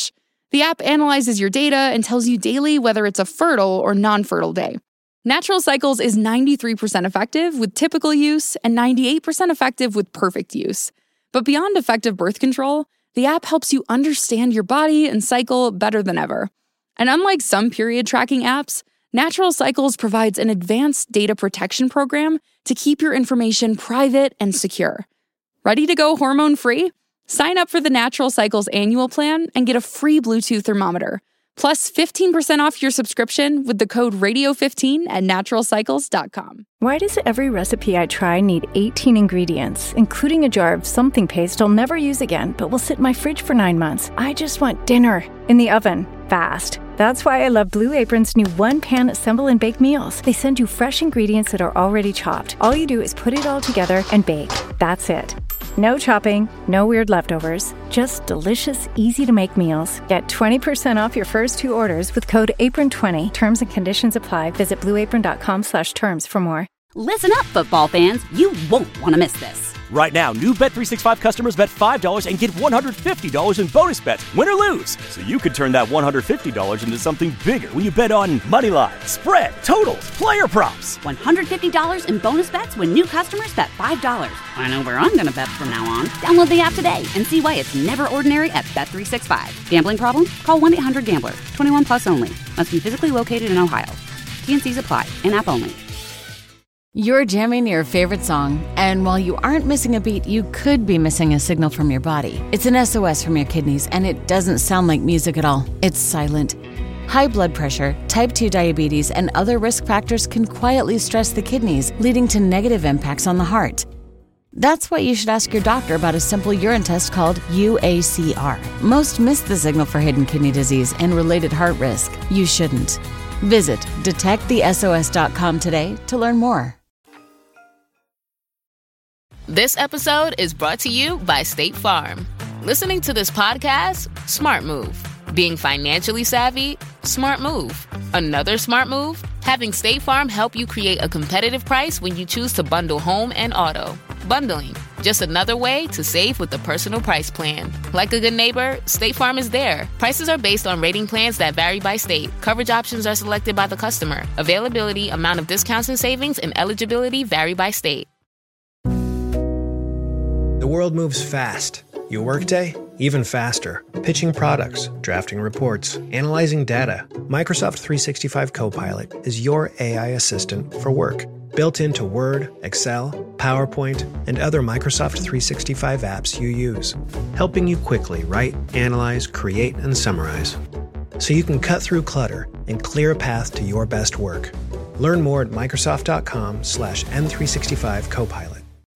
The app analyzes your data and tells you daily whether it's a fertile or non-fertile day. Natural Cycles is 93% effective with typical use and 98% effective with perfect use. But beyond effective birth control, the app helps you understand your body and cycle better than ever. And unlike some period tracking apps, Natural Cycles provides an advanced data protection program to keep your information private and secure. Ready to go hormone-free? Sign up for the Natural Cycles annual plan and get a free Bluetooth thermometer, plus 15% off your subscription with the code radio15 at naturalcycles.com. Why does every recipe I try need 18 ingredients, including a jar of something paste I'll never use again, but will sit in my fridge for 9 months? I just want dinner in the oven, fast. That's why I love Blue Apron's new one-pan assemble and bake meals. They send you fresh ingredients that are already chopped. All you do is put it all together and bake. That's it. No chopping, no weird leftovers, just delicious, easy-to-make meals. Get 20% off your first 2 orders with code APRON20. Terms and conditions apply. Visit blueapron.com/terms for more. Listen up, football fans. You won't want to miss this. Right now, new Bet365 customers bet $5 and get $150 in bonus bets, win or lose. So you could turn that $150 into something bigger when you bet on money line, spread, totals, player props. $150 in bonus bets when new customers bet $5. I know where I'm going to bet from now on. Download the app today and see why it's never ordinary at Bet365. Gambling problem? Call 1-800-GAMBLER. 21 plus only. Must be physically located in Ohio. T&Cs apply. In-app only. You're jamming your favorite song, and while you aren't missing a beat, you could be missing a signal from your body. It's an SOS from your kidneys, and it doesn't sound like music at all. It's silent. High blood pressure, type 2 diabetes, and other risk factors can quietly stress the kidneys, leading to negative impacts on the heart. That's why you should ask your doctor about a simple urine test called UACR. Most miss the signal for hidden kidney disease and related heart risk. You shouldn't. Visit detectthesos.com today to learn more. This episode is brought to you by State Farm. Listening to this podcast? Smart move. Being financially savvy? Smart move. Another smart move? Having State Farm help you create a competitive price when you choose to bundle home and auto. Bundling, just another way to save with the Personal Price Plan. Like a good neighbor, State Farm is there. Prices are based on rating plans that vary by state. Coverage options are selected by the customer. Availability, amount of discounts and savings, and eligibility vary by state. The world moves fast. Your workday, even faster. Pitching products, drafting reports, analyzing data. Microsoft 365 Copilot is your AI assistant for work. Built into Word, Excel, PowerPoint, and other Microsoft 365 apps you use. Helping you quickly write, analyze, create, and summarize. So you can cut through clutter and clear a path to your best work. Learn more at Microsoft.com/M365 Copilot.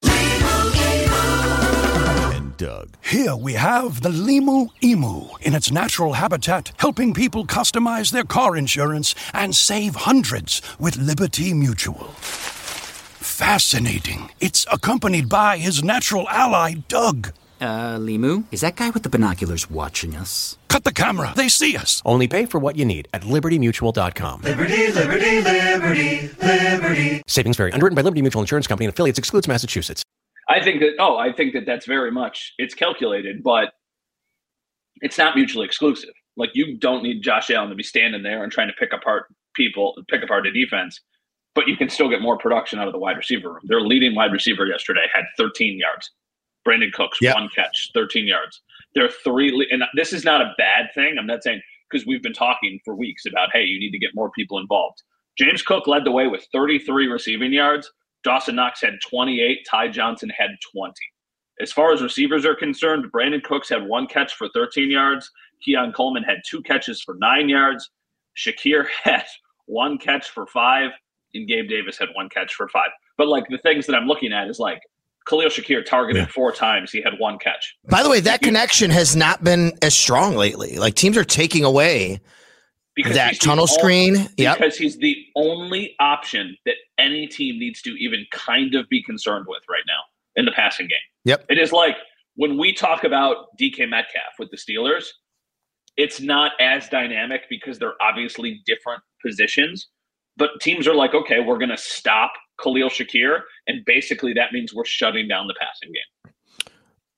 Doug. Here we have the Limu Emu in its natural habitat, helping people customize their car insurance and save hundreds with Liberty Mutual. Fascinating. It's accompanied by his natural ally, Doug. Limu? Is that guy with the binoculars watching us? Cut the camera. They see us. Only pay for what you need at libertymutual.com. Liberty, liberty, liberty, liberty. Savings vary. Underwritten by Liberty Mutual Insurance Company and affiliates. Excludes Massachusetts. I think that that's very much, it's calculated, but it's not mutually exclusive. Like, you don't need Josh Allen to be standing there and trying to pick apart the defense, but you can still get more production out of the wide receiver room. Their leading wide receiver yesterday had 13 yards. Brandon Cooks, 1 catch, 13 yards. There are 3, and this is not a bad thing. I'm not saying, because we've been talking for weeks about, hey, you need to get more people involved. James Cook led the way with 33 receiving yards. Dawson Knox had 28. Ty Johnson had 20. As far as receivers are concerned, Brandon Cooks had 1 catch for 13 yards. Keon Coleman had 2 catches for 9 yards. Shakir had 1 catch for 5. And Gabe Davis had 1 catch for 5. But, like, the things that I'm looking at is, like, Khalil Shakir targeted 4 times. He had 1 catch. By the way, that connection has not been as strong lately. Like, teams are taking away that tunnel screen. Because he's the only option that any team needs to even kind of be concerned with right now in the passing game. Yep. It is like when we talk about DK Metcalf with the Steelers, it's not as dynamic because they're obviously different positions. But teams are like, okay, we're going to stop Khalil Shakir, and basically that means we're shutting down the passing game.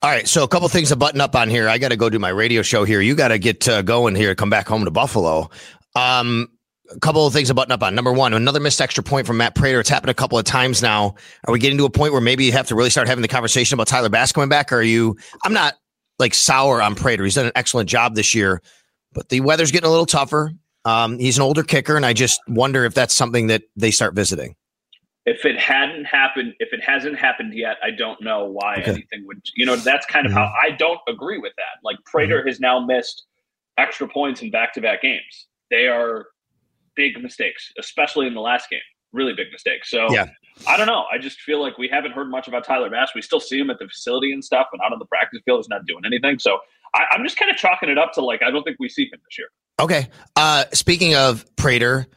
All right, so a couple things to button up on here. I got to go do my radio show here. You got to get going here, come back home to Buffalo. A couple of things to button up on. Number one, another missed extra point from Matt Prater. It's happened a couple of times now. Are we getting to a point where maybe you have to really start having the conversation about Tyler Bass coming back? Or are you? I'm not like sour on Prater. He's done an excellent job this year, but the weather's getting a little tougher. He's an older kicker, and I just wonder if that's something that they start visiting. If it hasn't happened yet, I don't know why anything would, that's kind of how I don't agree with that. Like Prater has now missed extra points in back-to-back games. They are big mistakes, especially in the last game, really big mistakes. So I don't know. I just feel like we haven't heard much about Tyler Bass. We still see him at the facility and stuff, and out on the practice field, he's not doing anything. So I'm just kind of chalking it up to I don't think we see him this year. Okay. Speaking of Prater,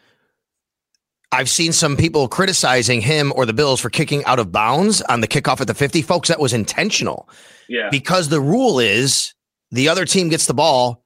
I've seen some people criticizing him or the Bills for kicking out of bounds on the kickoff at the 50. Folks, that was intentional. Yeah. Because the rule is the other team gets the ball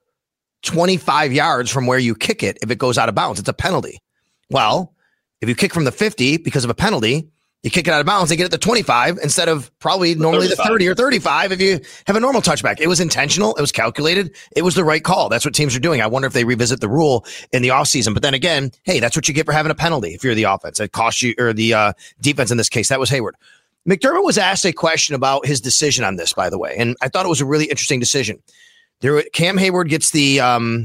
25 yards from where you kick it if it goes out of bounds. It's a penalty. Well, if you kick from the 50 because of a penalty, you kick it out of bounds, they get it to 25 instead of probably normally the 30 or 35 if you have a normal touchback. It was intentional. It was calculated. It was the right call. That's what teams are doing. I wonder if they revisit the rule in the offseason. But then again, hey, that's what you get for having a penalty if you're the offense. It costs you, or the defense in this case. That was Hayward. McDermott was asked a question about his decision on this, by the way, and I thought it was a really interesting decision. Cam Hayward gets the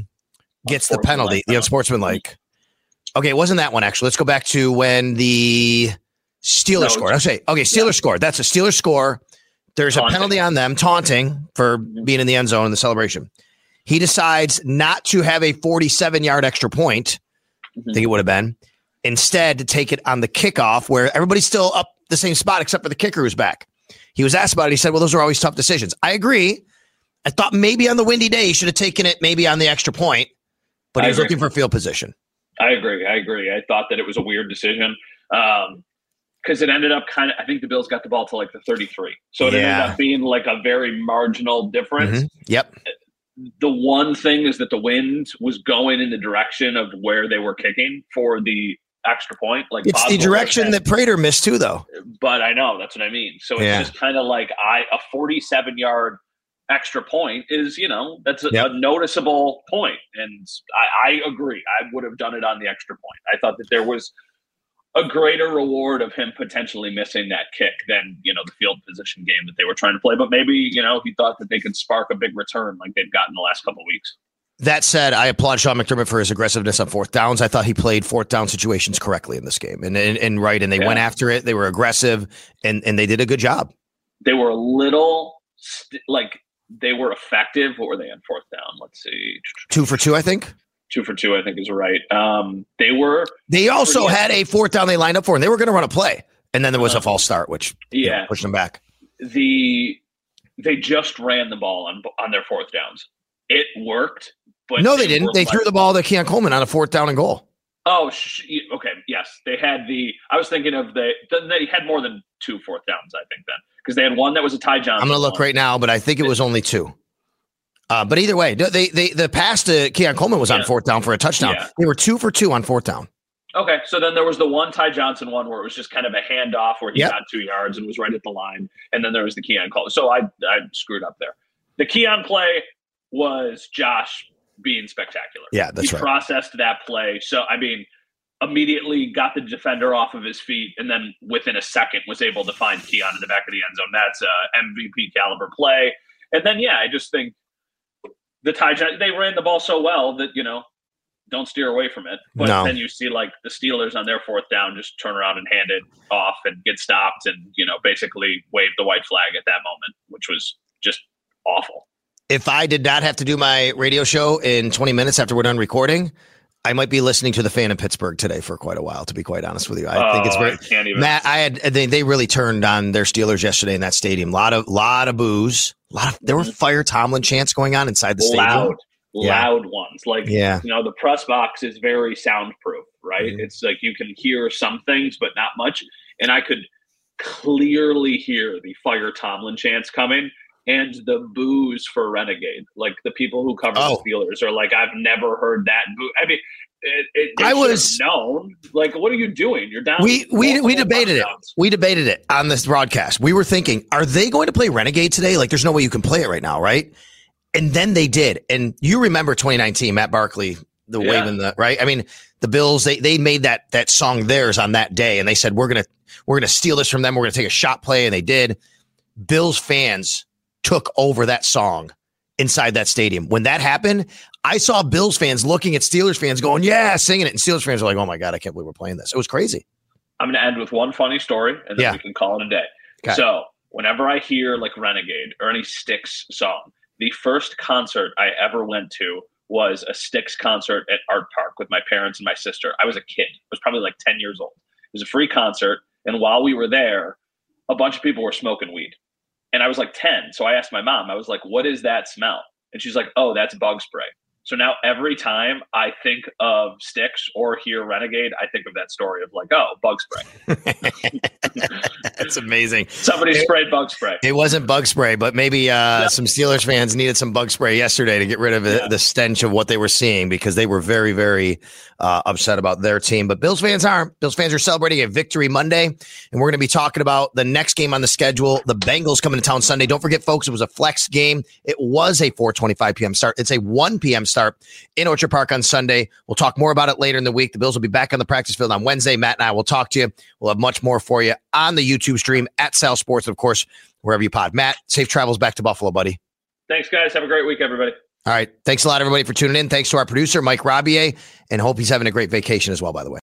penalty, the unsportsmanlike. Okay, it wasn't that one, actually. Let's go back to when the Steelers scored. Steelers scored. That's a Steelers score. There's a penalty on them, taunting for being in the end zone in the celebration. He decides not to have a 47-yard extra point, I think it would have been, instead to take it on the kickoff where everybody's still up the same spot except for the kicker who's back. He was asked about it. He said, well, those are always tough decisions. I agree. I thought maybe on the windy day he should have taken it maybe on the extra point, but he was looking for field position. I agree. I thought that it was a weird decision. Because it ended up I think the Bills got the ball to the 33. So it ended up being a very marginal difference. Mm-hmm. Yep. The one thing is that the wind was going in the direction of where they were kicking for the extra point. It's the direction that Prater missed too, though. But I know, that's what I mean. So it's just kind of a 47-yard extra point is, that's a noticeable point. And I agree. I would have done it on the extra point. I thought that there was a greater reward of him potentially missing that kick than, the field position game that they were trying to play. But maybe, he thought that they could spark a big return like they've gotten the last couple of weeks. That said, I applaud Sean McDermott for his aggressiveness on fourth downs. I thought he played fourth down situations correctly in this game. And they went after it. They were aggressive and they did a good job. They were a little they were effective. What were they on fourth down? Let's see. 2 for 2, I think. 2 for 2, I think is right. They also had a fourth down they lined up for, and they were going to run a play. And then there was a false start, which pushed them back. They just ran the ball on their fourth downs. It worked. But no, they didn't. They threw the ball to Keon Coleman on a fourth down and goal. Oh, okay. Yes. They had I was thinking of they had more than 2 fourth downs, I think, then. Because they had one that was a Ty Johnson. I'm going to look right now, but I think it was only 2. But either way, the pass to Keon Coleman was on fourth down for a touchdown. Yeah. They were 2 for 2 on fourth down. Okay, so then there was the one Ty Johnson one where it was just kind of a handoff where he got 2 yards and was right at the line. And then there was the Keon call. So I screwed up there. The Keon play was Josh being spectacular. Yeah, that's right. He processed that play. So, immediately got the defender off of his feet and then within a second was able to find Keon in the back of the end zone. That's a MVP caliber play. And then, I just think they ran the ball so well that, don't steer away from it. But then you see the Steelers on their fourth down just turn around and hand it off and get stopped and, basically wave the white flag at that moment, which was just awful. If I did not have to do my radio show in 20 minutes after we're done recording, I might be listening to the fan in Pittsburgh today for quite a while, to be quite honest with you. I think it's very Matt. They really turned on their Steelers yesterday in that stadium. Lot of boos. There were Fire Tomlin chants going on inside the stadium. Loud ones. The press box is very soundproof, right? Mm-hmm. It's you can hear some things, but not much. And I could clearly hear the Fire Tomlin chants coming. And the boos for Renegade, the people who cover the Steelers are I've never heard that boo. I was known. Like, what are you doing? You're down. We debated it. We debated it on this broadcast. We were thinking, are they going to play Renegade today? Like, there's no way you can play it right now, right? And then they did. And you remember 2019, Matt Barkley, the waving the right. I mean, the Bills, they made that song theirs on that day, and they said we're gonna steal this from them. We're gonna take a shot play, and they did. Bills fans took over that song inside that stadium. When that happened, I saw Bills fans looking at Steelers fans going, yeah, singing it. And Steelers fans were like, oh my God, I can't believe we're playing this. It was crazy. I'm going to end with one funny story and then we can call it a day. Okay. So whenever I hear like Renegade or any Styx song, the first concert I ever went to was a Styx concert at Art Park with my parents and my sister. I was a kid. I was probably like 10 years old. It was a free concert. And while we were there, a bunch of people were smoking weed. And I was like 10. So I asked my mom, I was like, what is that smell? And she's like, oh, that's bug spray. So now every time I think of Styx or hear Renegade, I think of that story of like, oh, bug spray. That's amazing. Somebody sprayed bug spray. It wasn't bug spray, but maybe some Steelers fans needed some bug spray yesterday to get rid of the stench of what they were seeing, because they were very, very upset about their team. But Bills fans aren't. Bills fans are celebrating a victory Monday, and we're going to be talking about the next game on the schedule. The Bengals coming to town Sunday. Don't forget, folks, it was a flex game. It was a 4:25 p.m. start. It's a 1 p.m. start in Orchard Park on Sunday. We'll talk more about it later in the week. The Bills will be back on the practice field on Wednesday. Matt and I will talk to you. We'll have much more for you on the YouTube stream at Sal Sports, of course, wherever you pod. Matt, safe travels back to Buffalo, buddy. Thanks, guys. Have a great week, everybody. All right. Thanks a lot, everybody, for tuning in. Thanks to our producer, Mike Rabier, and hope he's having a great vacation as well, by the way.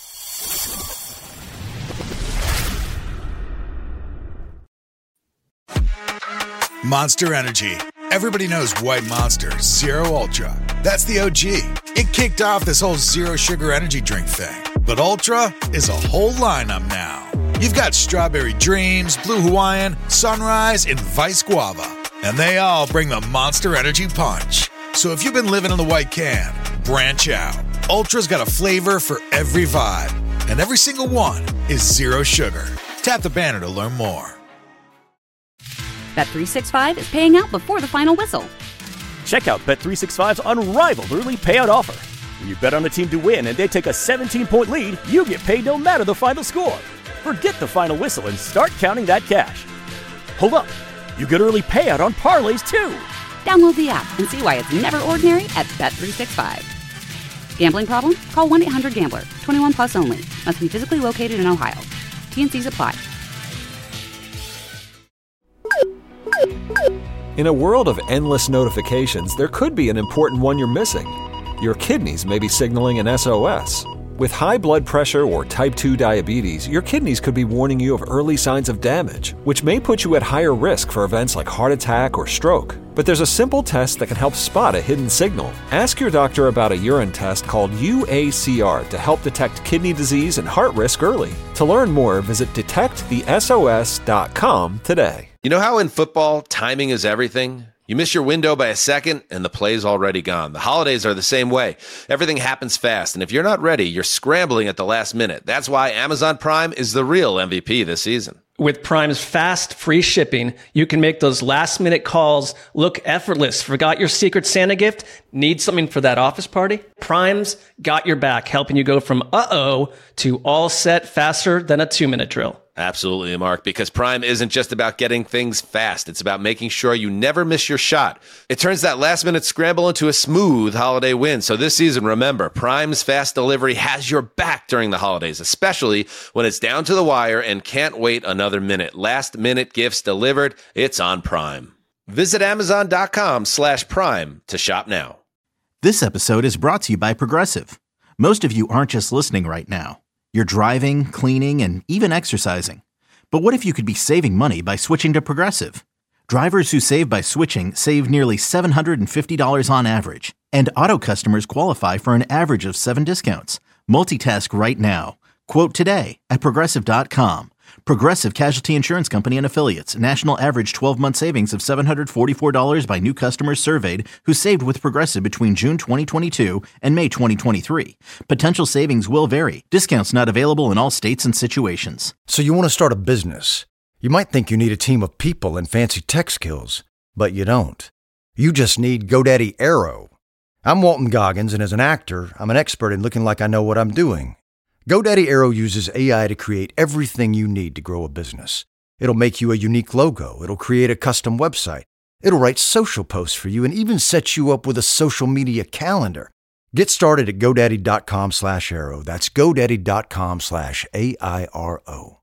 Monster Energy. Everybody knows White Monster Zero Ultra. That's the OG. It kicked off this whole zero sugar energy drink thing. But Ultra is a whole lineup now. You've got Strawberry Dreams, Blue Hawaiian, Sunrise, and Vice Guava. And they all bring the Monster Energy punch. So if you've been living in the white can, branch out. Ultra's got a flavor for every vibe. And every single one is zero sugar. Tap the banner to learn more. Bet365 is paying out before the final whistle. Check out Bet365's unrivaled early payout offer. When you bet on a team to win and they take a 17-point lead, you get paid no matter the final score. Forget the final whistle and start counting that cash. Hold up. You get early payout on parlays, too. Download the app and see why it's never ordinary at Bet365. Gambling problem? Call 1-800-GAMBLER. 21 plus only. Must be physically located in Ohio. T&Cs apply. In a world of endless notifications, there could be an important one you're missing. Your kidneys may be signaling an SOS. With high blood pressure or type 2 diabetes, your kidneys could be warning you of early signs of damage, which may put you at higher risk for events like heart attack or stroke. But there's a simple test that can help spot a hidden signal. Ask your doctor about a urine test called UACR to help detect kidney disease and heart risk early. To learn more, visit detectthesos.com today. You know how in football, timing is everything? You miss your window by a second, and the play's already gone. The holidays are the same way. Everything happens fast, and if you're not ready, you're scrambling at the last minute. That's why Amazon Prime is the real MVP this season. With Prime's fast, free shipping, you can make those last-minute calls look effortless. Forgot your Secret Santa gift? Need something for that office party? Prime's got your back, helping you go from uh-oh to all set faster than a 2-minute drill. Absolutely, Mark, because Prime isn't just about getting things fast. It's about making sure you never miss your shot. It turns that last-minute scramble into a smooth holiday win. So this season, remember, Prime's fast delivery has your back during the holidays, especially when it's down to the wire and can't wait another minute. Last-minute gifts delivered. It's on Prime. Visit Amazon.com/Prime to shop now. This episode is brought to you by Progressive. Most of you aren't just listening right now. You're driving, cleaning, and even exercising. But what if you could be saving money by switching to Progressive? Drivers who save by switching save nearly $750 on average. And auto customers qualify for an average of 7 discounts. Multitask right now. Quote today at Progressive.com. Progressive Casualty Insurance Company and Affiliates. National average 12-month savings of $744 by new customers surveyed who saved with Progressive between June 2022 and May 2023. Potential savings will vary. Discounts not available in all states and situations. So you want to start a business. You might think you need a team of people and fancy tech skills, but you don't. You just need GoDaddy Aero. I'm Walton Goggins, and as an actor, I'm an expert in looking like I know what I'm doing. GoDaddy Aero uses AI to create everything you need to grow a business. It'll make you a unique logo. It'll create a custom website. It'll write social posts for you and even set you up with a social media calendar. Get started at GoDaddy.com/Aero. That's GoDaddy.com/AIRO.